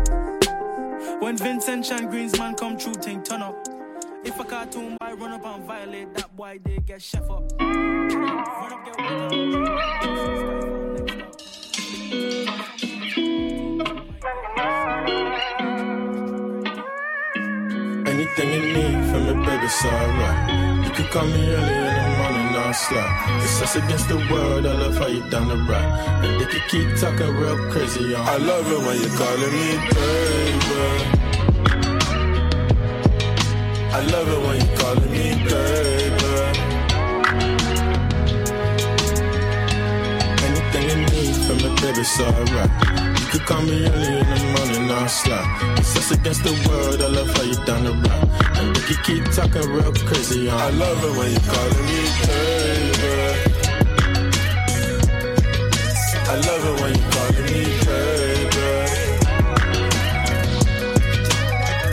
Speaker 21: When Vincent and Greensman come true, think turn up. If a cartoon boy run up and violate, that boy they get chef up. Run up, get wet
Speaker 22: Anything you need from me, baby, it's alright. You can call me early in the morning, no slide. It's us against the world, I love how you done the right. And they can keep talking real crazy on.
Speaker 23: I love it when you're calling me baby. I love it when you're calling me baby.
Speaker 22: Anything you need from me, baby, it's alright. You can call me early in the morning, no slide. It's us against the world, I love how you done the right. And they can keep talking real crazy on.
Speaker 23: I love it when you're calling me baby. I love it when you're calling me baby.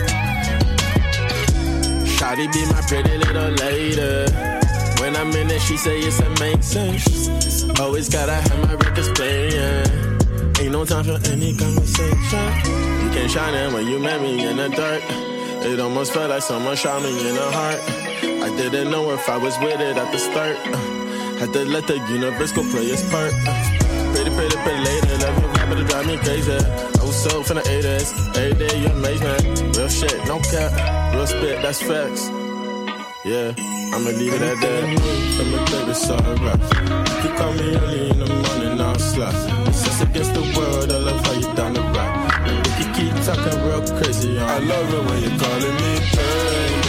Speaker 22: Shawty be my pretty little lady. When I'm in it, she she say it's a make sense. Always gotta have my records playing. Ain't no time for any conversation. You can't shine in when you met me in the dark. It almost felt like someone shot me in the heart. I didn't know if I was with it at the start. Had to let the universe go play its part. Pretty later, love you rapper to drive me crazy. I was so finna 80s, every day you amaze me. Real shit, no cap, real spit, that's facts. Yeah, I'ma leave it at that. From a baby, sorry, rap. You call me early in the morning, I'll slap. It's just against the world, I love how you down the rap. You keep talking real crazy. I love it when you're calling me, hey.